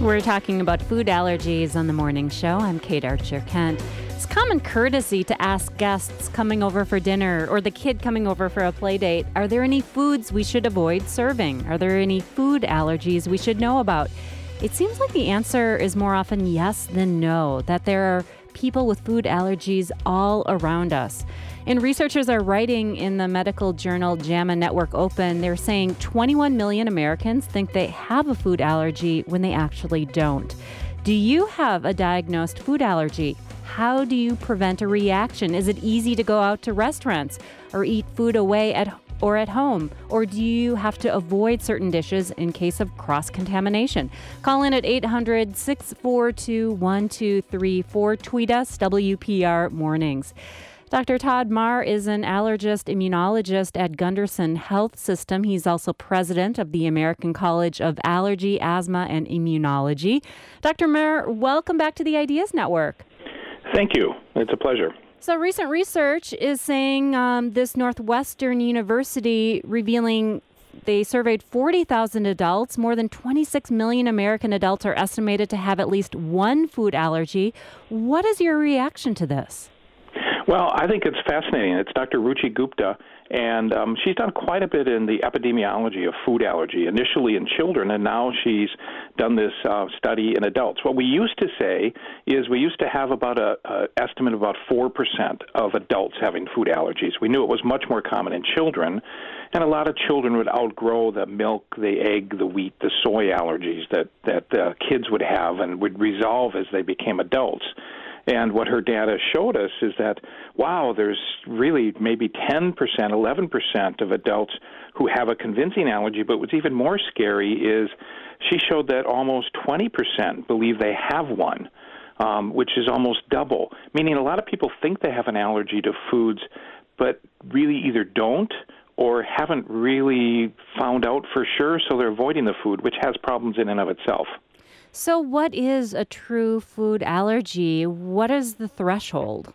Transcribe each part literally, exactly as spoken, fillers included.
We're talking about food allergies on the morning show. I'm Kate Archer-Kent. It's common courtesy to ask guests coming over for dinner or the kid coming over for a play date, are there any foods we should avoid serving? Are there any food allergies we should know about? It seems like the answer is more often yes than no, that there are people with food allergies all around us. And researchers are writing in the medical journal JAMA Network Open, they're saying twenty-one million Americans think they have a food allergy when they actually don't. Do you have a diagnosed food allergy? How do you prevent a reaction? Is it easy to go out to restaurants or eat food away at or at home? Or do you have to avoid certain dishes in case of cross-contamination? Call in at eight hundred, six four two, one two three four. Tweet us, W P R Mornings. Doctor Todd Marr is an allergist immunologist at Gundersen Health System. He's also president of the American College of Allergy, Asthma, and Immunology. Doctor Marr, welcome back to the Ideas Network. Thank you. It's a pleasure. So recent research is saying um, this Northwestern University revealing they surveyed forty thousand adults. More than twenty-six million American adults are estimated to have at least one food allergy. What is your reaction to this? Well, I think it's fascinating. It's Doctor Ruchi Gupta, and um, she's done quite a bit in the epidemiology of food allergy, initially in children, and now she's done this uh, study in adults. What we used to say is we used to have about a, a estimate of about four percent of adults having food allergies. We knew it was much more common in children, and a lot of children would outgrow the milk, the egg, the wheat, the soy allergies that, that uh, kids would have and would resolve as they became adults. And what her data showed us is that, wow, there's really maybe ten percent, eleven percent of adults who have a convincing allergy. But what's even more scary is she showed that almost twenty percent believe they have one, um, which is almost double, meaning a lot of people think they have an allergy to foods, but really either don't or haven't really found out for sure, so they're avoiding the food, which has problems in and of itself. So what is a true food allergy? What is the threshold?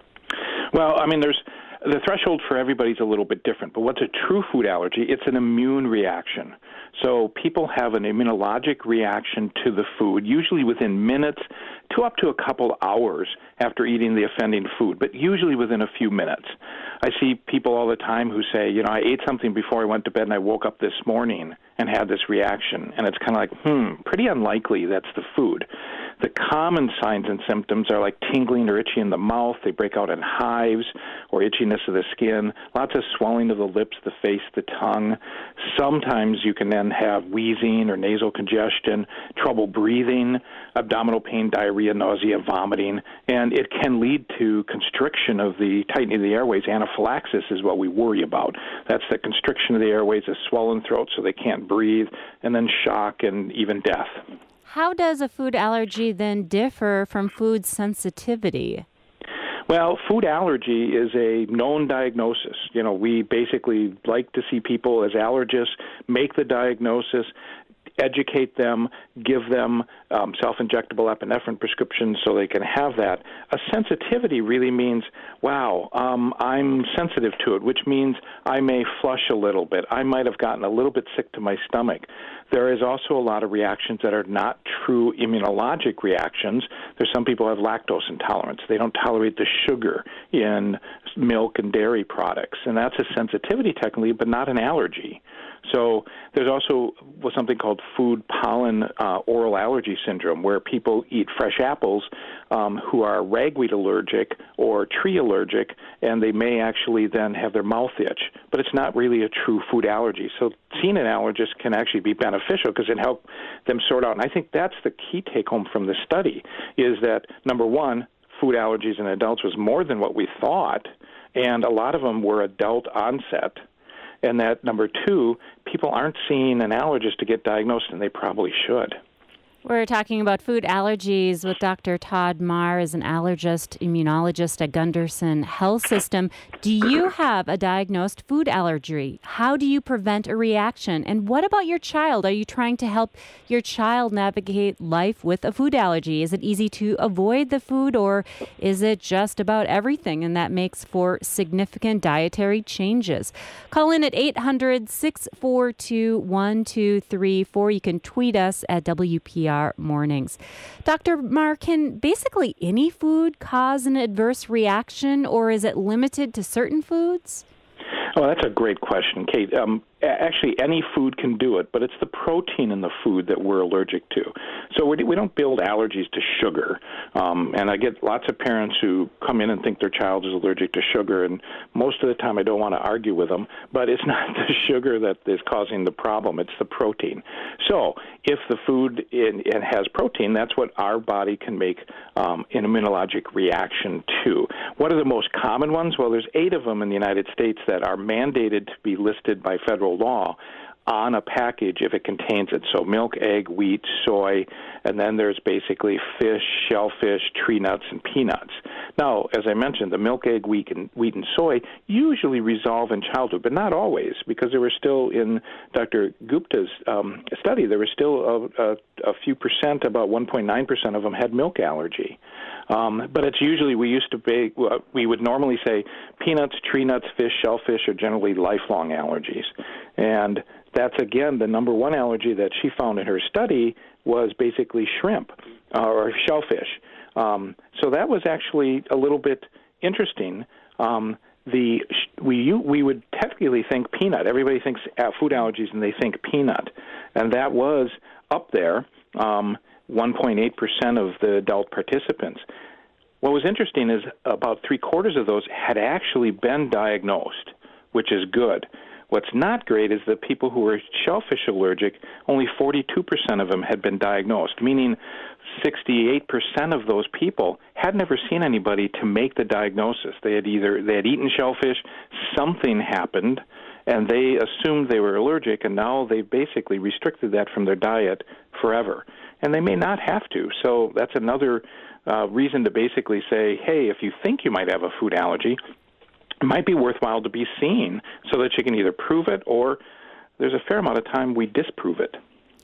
Well, I mean, there's the threshold for everybody's a little bit different, but what's a true food allergy? It's an immune reaction. So people have an immunologic reaction to the food, usually within minutes to up to a couple hours after eating the offending food, but usually within a few minutes. I see people all the time who say, you know, I ate something before I went to bed and I woke up this morning and had this reaction. And it's kind of like, hmm, pretty unlikely that's the food. The common signs and symptoms are like tingling or itchy in the mouth. They break out in hives or itchiness of the skin, lots of swelling of the lips, the face, the tongue. Sometimes you can then have wheezing or nasal congestion, trouble breathing, abdominal pain, diarrhea, nausea, vomiting, and it can lead to constriction of the tightening of the airways. Anaphylaxis is what we worry about. That's the constriction of the airways, a swollen throat so they can't breathe, and then shock and even death. How does a food allergy then differ from food sensitivity? Well, food allergy is a known diagnosis. You know, we basically like to see people as allergists make the diagnosis, educate them, give them um, self-injectable epinephrine prescriptions so they can have that. A sensitivity really means, wow, um, I'm sensitive to it, which means I may flush a little bit. I might have gotten a little bit sick to my stomach. There is also a lot of reactions that are not true immunologic reactions. There's some people who have lactose intolerance. They don't tolerate the sugar in milk and dairy products, and that's a sensitivity technically, but not an allergy. So there's also something called food pollen uh, oral allergy syndrome, where people eat fresh apples um, who are ragweed allergic or tree allergic, and they may actually then have their mouth itch. But it's not really a true food allergy. So seeing an allergist can actually be beneficial because it helps them sort out. And I think that's the key take-home from the study, is that, number one, food allergies in adults was more than what we thought, and a lot of them were adult onset. And that, number two, people aren't seeing an allergist to get diagnosed, and they probably should. We're talking about food allergies with Doctor Todd Marr, is an allergist, immunologist at Gundersen Health System. Do you have a diagnosed food allergy? How do you prevent a reaction? And what about your child? Are you trying to help your child navigate life with a food allergy? Is it easy to avoid the food, or is it just about everything, and that makes for significant dietary changes? Call in at eight hundred, six four two, one two three four. You can tweet us at W P R Star Mornings. Doctor Marr, can basically any food cause an adverse reaction, or is it limited to certain foods? Oh, that's a great question, Kate. Um, actually, any food can do it, but it's the protein in the food that we're allergic to. So we, we don't build allergies to sugar. Um, and I get lots of parents who come in and think their child is allergic to sugar, and most of the time I don't want to argue with them, but it's not the sugar that is causing the problem. It's the protein. So if the food in, it has protein, that's what our body can make um, an immunologic reaction to. What are the most common ones? Well, there's eight of them in the United States that are mandated to be listed by federal law on a package if it contains it. So milk, egg, wheat, soy, and then there's basically fish, shellfish, tree nuts, and peanuts. Now, as I mentioned, the milk, egg, wheat, and, wheat, and soy usually resolve in childhood, but not always, because there were still, in Doctor Gupta's um, study, there were still a, a, a few percent, about one point nine percent of them had milk allergy. Um, but it's usually, we used to be, we would normally say peanuts, tree nuts, fish, shellfish are generally lifelong allergies. And that's, again, the number one allergy that she found in her study was basically shrimp uh, or shellfish. Um, so that was actually a little bit interesting. Um, the we we would technically think peanut. Everybody thinks food allergies and they think peanut, and that was up there, um, one point eight percent of the adult participants. What was interesting is about three quarters of those had actually been diagnosed, which is good. What's not great is that people who were shellfish allergic, only forty-two percent of them had been diagnosed, meaning sixty-eight percent of those people had never seen anybody to make the diagnosis. They had either they had eaten shellfish, something happened, and they assumed they were allergic, and now they've basically restricted that from their diet forever. And they may not have to. So that's another uh, reason to basically say, hey, if you think you might have a food allergy, it might be worthwhile to be seen so that you can either prove it or there's a fair amount of time we disprove it.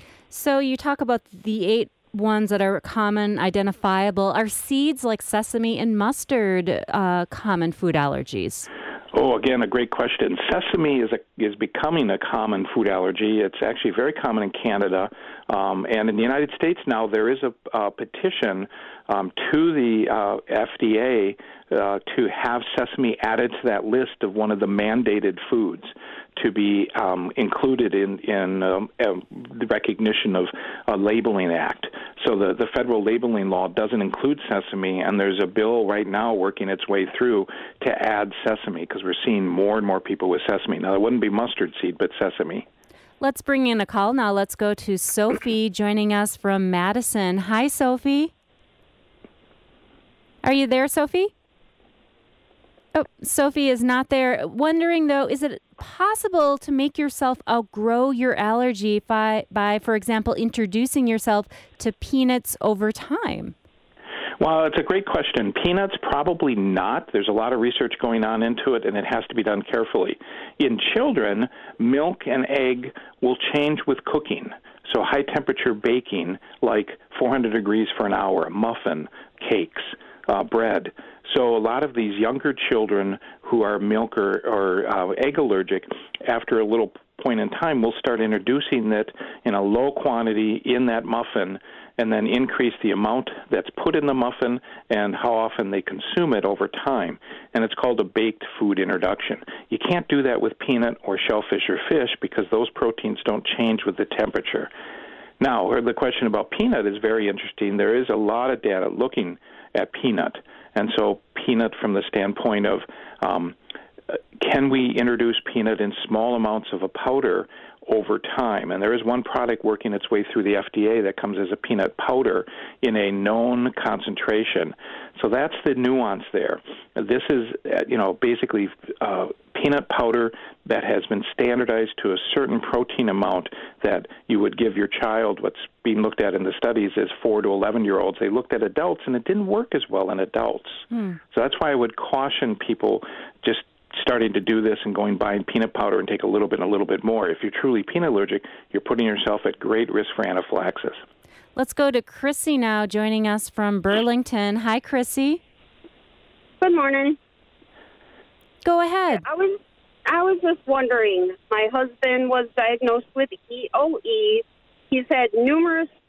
So you talk about the eight ones that are common, identifiable. Are seeds like sesame and mustard uh, common food allergies? Oh, again, a great question. Sesame is a, is becoming a common food allergy. It's actually very common in Canada. Um, and in the United States now, there is a, a petition um, to the uh, F D A uh, to have sesame added to that list of one of the mandated foods to be um, included in, in um, uh, the recognition of a labeling act. So the, the federal labeling law doesn't include sesame, and there's a bill right now working its way through to add sesame because we're seeing more and more people with sesame. Now, it wouldn't be mustard seed, but sesame. Let's bring in a call now. Let's go to Sophie joining us from Madison. Hi, Sophie. Are you there, Sophie? Oh, Sophie is not there. Wondering, though, is it possible to make yourself outgrow your allergy by, by, for example, introducing yourself to peanuts over time? Well, it's a great question. Peanuts, probably not. There's a lot of research going on into it, and it has to be done carefully. In children, milk and egg will change with cooking. So high-temperature baking, like four hundred degrees for an hour, muffin, cakes, uh, bread. So a lot of these younger children who are milk or, or uh, egg allergic, after a little point in time, will start introducing it in a low quantity in that muffin and then increase the amount that's put in the muffin and how often they consume it over time. And it's called a baked food introduction. You can't do that with peanut or shellfish or fish because those proteins don't change with the temperature. Now, the question about peanut is very interesting. There is a lot of data looking at peanut. And so peanut from the standpoint of um, can we introduce peanut in small amounts of a powder over time? And there is one product working its way through the F D A that comes as a peanut powder in a known concentration. So that's the nuance there. This is, you know, basically uh, peanut powder that has been standardized to a certain protein amount that you would give your child. What's being looked at in the studies is four to eleven-year-olds. They looked at adults, and it didn't work as well in adults. Hmm. So that's why I would caution people just starting to do this and going buying peanut powder and take a little bit and a little bit more. If you're truly peanut allergic, you're putting yourself at great risk for anaphylaxis. Let's go to Chrissy now, joining us from Burlington. Hi, Chrissy. Good morning. Go ahead. I was I was just wondering, my husband was diagnosed with E O E. He's had numerous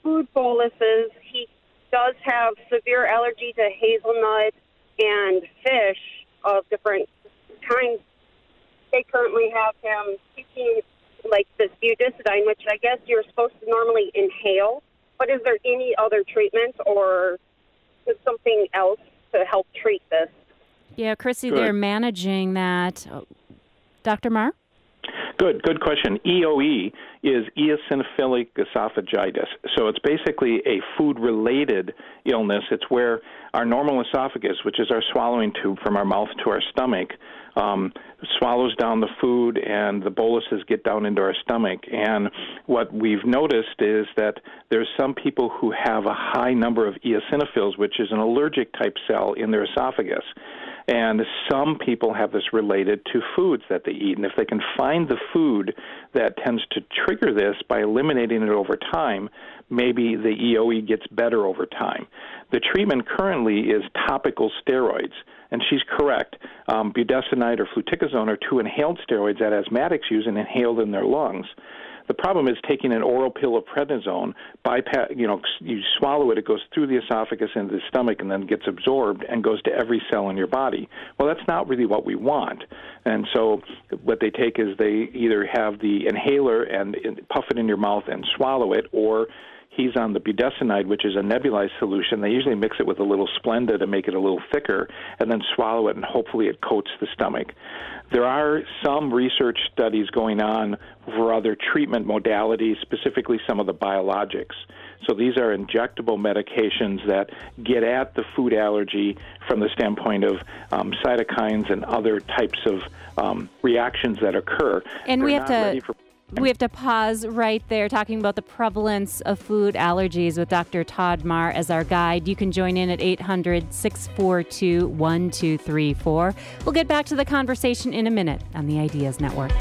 food boluses. He does have severe allergy to hazelnut and fish of different kinds. They currently have him taking like this budesonide, which I guess you're supposed to normally inhale. But is there any other treatment or is something else to help treat this? Yeah, Chrissy, Good. they're managing that. Doctor Marr? Good, good question. E O E is eosinophilic esophagitis. So it's basically a food-related illness. It's where our normal esophagus, which is our swallowing tube from our mouth to our stomach, um, swallows down the food and the boluses get down into our stomach. And what we've noticed is that there's some people who have a high number of eosinophils, which is an allergic type cell in their esophagus. And some people have this related to foods that they eat. And if they can find the food that tends to trigger this by eliminating it over time, maybe the E O E gets better over time. The treatment currently is topical steroids. And she's correct. Um, budesonide or fluticasone are two inhaled steroids that asthmatics use and inhaled in their lungs. The problem is taking an oral pill of prednisone, bypass, you know, you swallow it, it goes through the esophagus into the stomach and then gets absorbed and goes to every cell in your body. Well, that's not really what we want. And so what they take is they either have the inhaler and puff it in your mouth and swallow it, or he's on the budesonide, which is a nebulized solution. They usually mix it with a little Splenda to make it a little thicker and then swallow it, and hopefully it coats the stomach. There are some research studies going on for other treatment modalities, specifically some of the biologics. So these are injectable medications that get at the food allergy from the standpoint of um, cytokines and other types of um, reactions that occur. And They're we have not to... for- We have to pause right there talking about the prevalence of food allergies with Doctor Todd Marr as our guide. You can join in at eight hundred, six four two, one two three four. We'll get back to the conversation in a minute on the Ideas Network.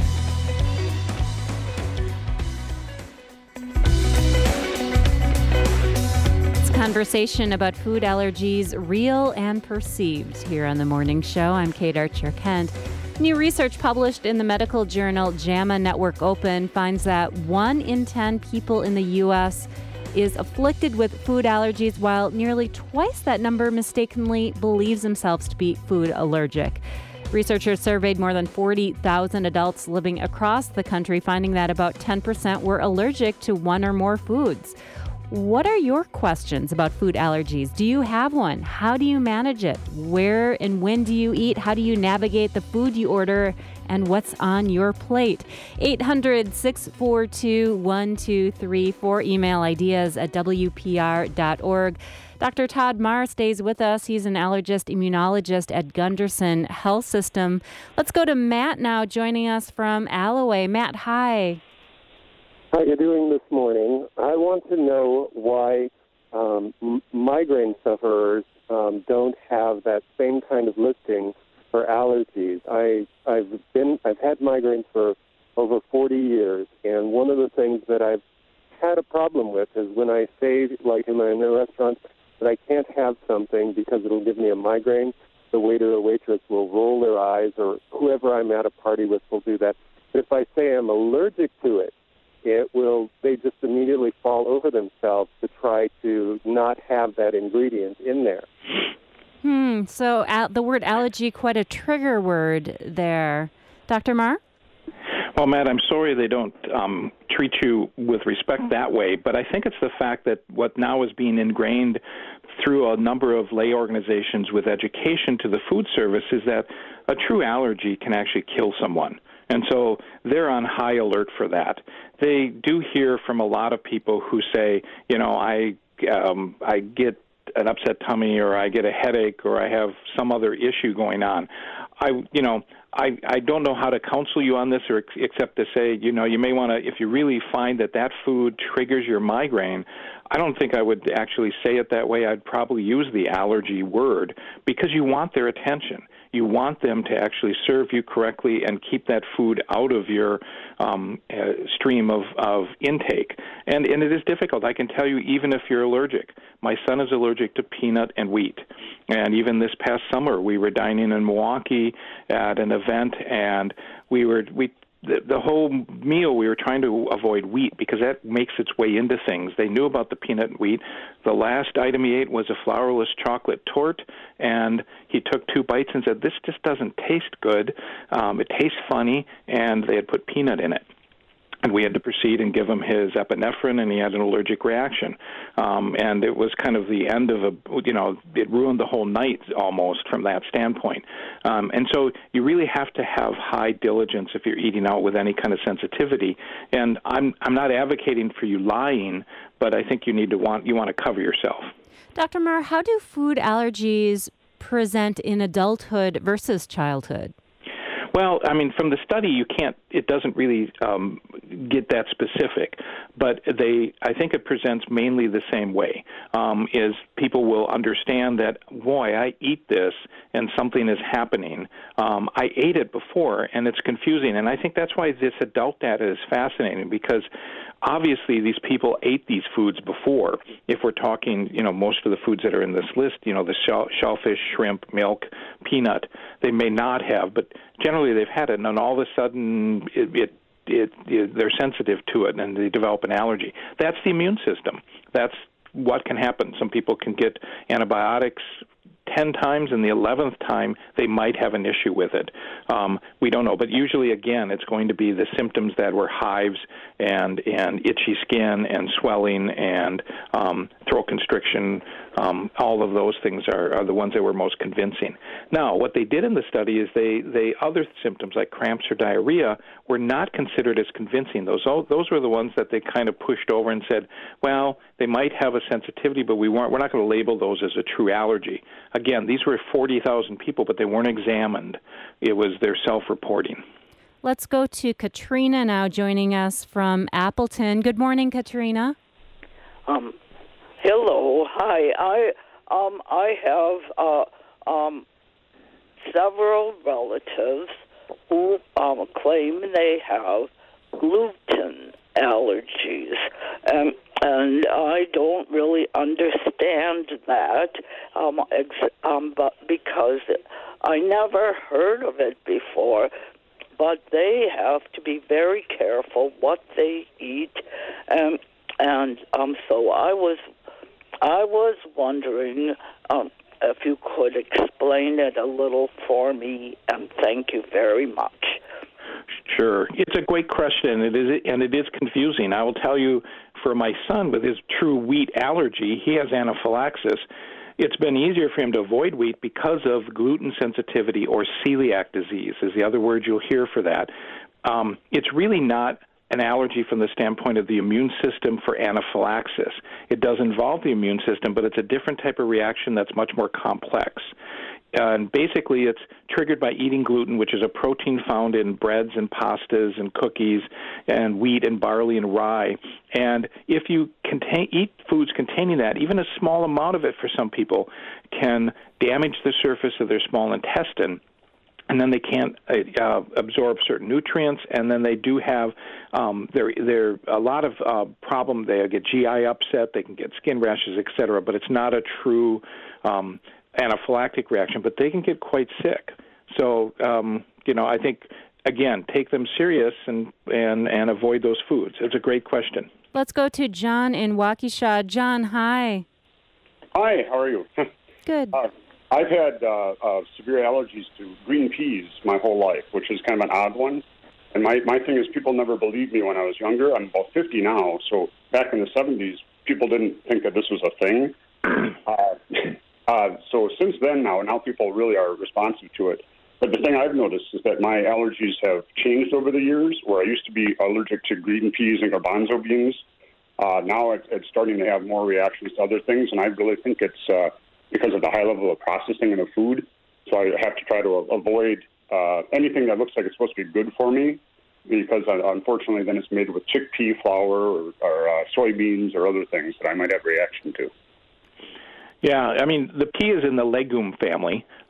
It's a conversation about food allergies, real and perceived, here on The Morning Show. I'm Kate Archer-Kent. New research published in the medical journal JAMA Network Open finds that one in ten people in the U S is afflicted with food allergies, while nearly twice that number mistakenly believes themselves to be food allergic. Researchers surveyed more than forty thousand adults living across the country, finding that about ten percent were allergic to one or more foods. What are your questions about food allergies? Do you have one? How do you manage it? Where and when do you eat? How do you navigate the food you order? And what's on your plate? eight hundred, six four two, one two three four. Email ideas at w p r dot org. Doctor Todd Marr stays with us. He's an allergist immunologist at Gunderson Health System. Let's go to Matt now, joining us from Alloway. Matt, hi. How are you doing this morning? I want to know why um, m- migraine sufferers um, don't have that same kind of listing for allergies. I, I've been, I've had migraines for over forty years, and one of the things that I've had a problem with is when I say, like in a restaurant, that I can't have something because it'll give me a migraine, the waiter or waitress will roll their eyes, or whoever I'm at a party with will do that. But if I say I'm allergic to it, it will, they just immediately fall over themselves to try to not have that ingredient in there. Hmm. So al- the word allergy, quite a trigger word there. Doctor Marr? Well, Matt, I'm sorry they don't um, treat you with respect that way, but I think it's the fact that what now is being ingrained through a number of lay organizations with education to the food service is that a true allergy can actually kill someone. And so they're on high alert for that. They do hear from a lot of people who say, you know, I um, I get an upset tummy, or I get a headache, or I have some other issue going on. I, you know, I, I don't know how to counsel you on this, or ex- except to say, you know, you may want to, if you really find that that food triggers your migraine, I don't think I would actually say it that way. I'd probably use the allergy word, because you want their attention. You want them to actually serve you correctly and keep that food out of your um, uh, stream of, of intake. And, and it is difficult. I can tell you, even if you're allergic. My son is allergic to peanut and wheat. And even this past summer, we were dining in Milwaukee at an event, and we were we the, the whole meal we were trying to avoid wheat because that makes its way into things. They knew about the peanut and wheat. The last item he ate was a flourless chocolate torte, and he took two bites and said, this just doesn't taste good. Um, it tastes funny, and they had put peanut in it. And we had to proceed and give him his epinephrine, and he had an allergic reaction. Um, and it was kind of the end of a, you know, it ruined the whole night almost from that standpoint. Um, and so you really have to have high diligence if you're eating out with any kind of sensitivity. And I'm I'm not advocating for you lying, but I think you need to want you want to cover yourself. Doctor Marr, how do food allergies present in adulthood versus childhood? Well, I mean, from the study, you can't, it doesn't really um, get that specific, but they, I think it presents mainly the same way, um, is people will understand that, boy, I eat this and something is happening. Um, I ate it before, and it's confusing, and I think that's why this adult data is fascinating, because obviously these people ate these foods before. If we're talking, you know, most of the foods that are in this list, you know, the shell, shellfish, shrimp, milk, peanut, they may not have, but generally they've had it, and then all of a sudden it, it, it, it they're sensitive to it, and they develop an allergy. That's the immune system. That's what can happen. Some people can get antibiotics ten times, and the eleventh time they might have an issue with it. Um, we don't know, but usually, again, it's going to be the symptoms that were hives and and itchy skin and swelling and um, throat constriction. Um, all of those things are, are the ones that were most convincing. Now, what they did in the study is they, they other symptoms like cramps or diarrhea were not considered as convincing. Those those were the ones that they kind of pushed over and said, well, they might have a sensitivity, but we weren't. We're not going to label those as a true allergy. Again, these were forty thousand people, but they weren't examined. It was their self-reporting. Let's go to Katrina now, joining us from Appleton. Good morning, Katrina. Um, hello, hi. I um I have uh, um several relatives who um claim they have gluten allergies, um, and I don't really understand that, um, ex- um, but because I never heard of it before. But they have to be very careful what they eat, um, and um, so I was, I was wondering um, if you could explain it a little for me, and thank you very much. Sure. It's a great question, it is, and it is confusing. I will tell you, for my son with his true wheat allergy, he has anaphylaxis. It's been easier for him to avoid wheat because of gluten sensitivity, or celiac disease is the other word you'll hear for that. Um, it's really not an allergy from the standpoint of the immune system for anaphylaxis. It does involve the immune system, but it's a different type of reaction that's much more complex. Uh, and basically, it's triggered by eating gluten, which is a protein found in breads and pastas and cookies and wheat and barley and rye. And if you contain, eat foods containing that, even a small amount of it for some people can damage the surface of their small intestine. And then they can't uh, absorb certain nutrients, and then they do have um, there there a lot of uh, problem. They get G I upset, they can get skin rashes, et cetera. But it's not a true um, anaphylactic reaction. But they can get quite sick. So um, you know, I think again, take them serious and and and avoid those foods. It's a great question. Let's go to John in Waukesha. John, hi. Hi. How are you? Good. Uh, I've had uh, uh, severe allergies to green peas my whole life, which is kind of an odd one. And my, my thing is people never believed me when I was younger. I'm about fifty now, so back in the seventies, people didn't think that this was a thing. uh, uh, so since then now, now people really are responsive to it. But the thing I've noticed is that my allergies have changed over the years, where I used to be allergic to green peas and garbanzo beans. Uh, now it, it's starting to have more reactions to other things, and I really think it's... Uh, because of the high level of processing in the food. So I have to try to avoid uh, anything that looks like it's supposed to be good for me, because uh, unfortunately then it's made with chickpea flour or, or uh, soybeans or other things that I might have reaction to. Yeah, I mean, the pea is in the legume family,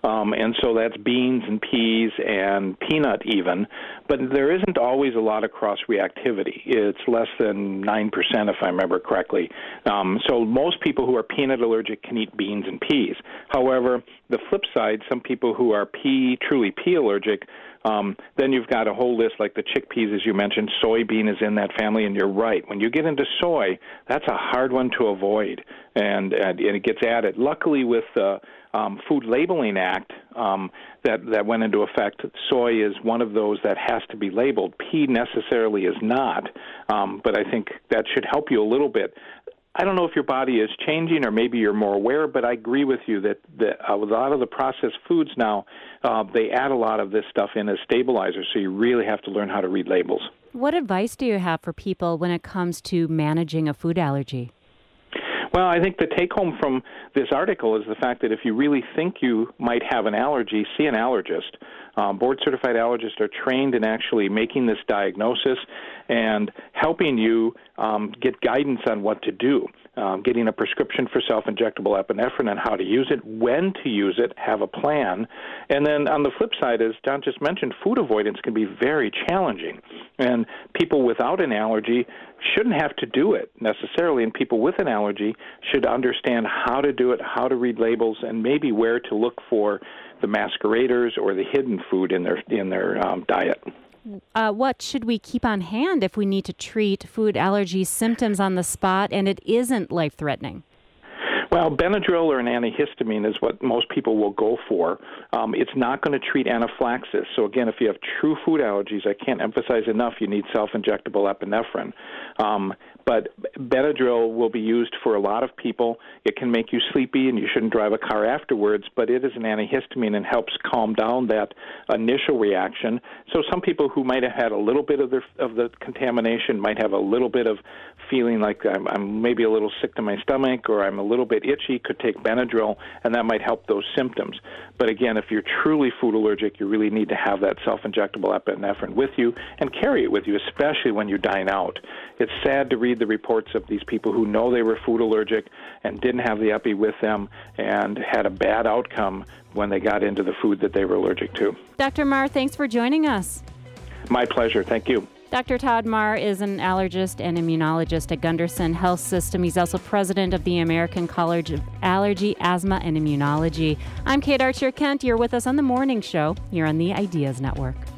Um, and so that's beans and peas and peanut even. But there isn't always a lot of cross-reactivity. It's less than nine percent, if I remember correctly. Um, so most people who are peanut allergic can eat beans and peas. However, the flip side, some people who are pea, truly pea allergic, Um, then you've got a whole list like the chickpeas, as you mentioned. Soybean is in that family, and you're right. When you get into soy, that's a hard one to avoid, and, and, and it gets added. Luckily, with the um, Food Labeling Act um, that, that went into effect, soy is one of those that has to be labeled. Pea necessarily is not, um, but I think that should help you a little bit. I don't know if your body is changing or maybe you're more aware, but I agree with you that, that uh, with a lot of the processed foods now, uh, they add a lot of this stuff in as stabilizers, so you really have to learn how to read labels. What advice do you have for people when it comes to managing a food allergy? Well, I think the take-home from this article is the fact that if you really think you might have an allergy, see an allergist. Um, board-certified allergists are trained in actually making this diagnosis and helping you um, get guidance on what to do, um, getting a prescription for self-injectable epinephrine and how to use it, when to use it, have a plan. And then on the flip side, as John just mentioned, food avoidance can be very challenging. And people without an allergy shouldn't have to do it necessarily, and people with an allergy should understand how to do it, how to read labels, and maybe where to look for the masqueraders or the hidden food in their in their um, diet. Uh, what should we keep on hand if we need to treat food allergy symptoms on the spot and it isn't life-threatening? Well, Benadryl or an antihistamine is what most people will go for. Um, it's not going to treat anaphylaxis. So again, if you have true food allergies, I can't emphasize enough, you need self-injectable epinephrine. Um, but Benadryl will be used for a lot of people. It can make you sleepy and you shouldn't drive a car afterwards, but it is an antihistamine and helps calm down that initial reaction. So some people who might have had a little bit of, their, of the contamination might have a little bit of feeling like I'm, I'm maybe a little sick to my stomach or I'm a little bit itchy, could take Benadryl, and that might help those symptoms. But again, if you're truly food allergic, you really need to have that self-injectable epinephrine with you and carry it with you, especially when you dine out. It's sad to read the reports of these people who know they were food allergic and didn't have the epi with them and had a bad outcome when they got into the food that they were allergic to. Doctor Marr, thanks for joining us. My pleasure. Thank you. Doctor Todd Marr is an allergist and immunologist at Gundersen Health System. He's also president of the American College of Allergy, Asthma, and Immunology. I'm Kate Archer-Kent. You're with us on The Morning Show. You're on the Ideas Network.